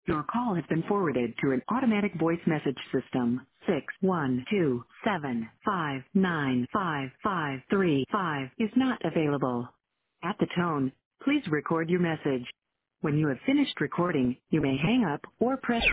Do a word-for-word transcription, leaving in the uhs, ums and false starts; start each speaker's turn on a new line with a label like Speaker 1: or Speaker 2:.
Speaker 1: Your call has been forwarded to an automatic voice message system. Six one two seven five nine five five three five is not available. At the tone, please record your message. When you have finished recording, you may hang up or press